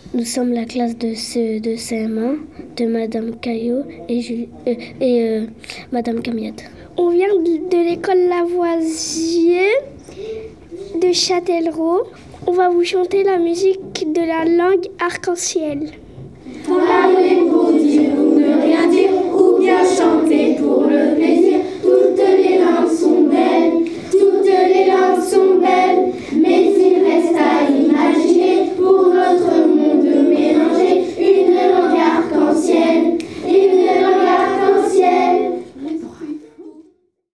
Nous sommes la classe de CE2 CM1 de Madame Caillot et Madame Camiette. On vient de l'école Lavoisier de Châtellerault. On va vous chanter la musique de la langue arc-en-ciel. Pour la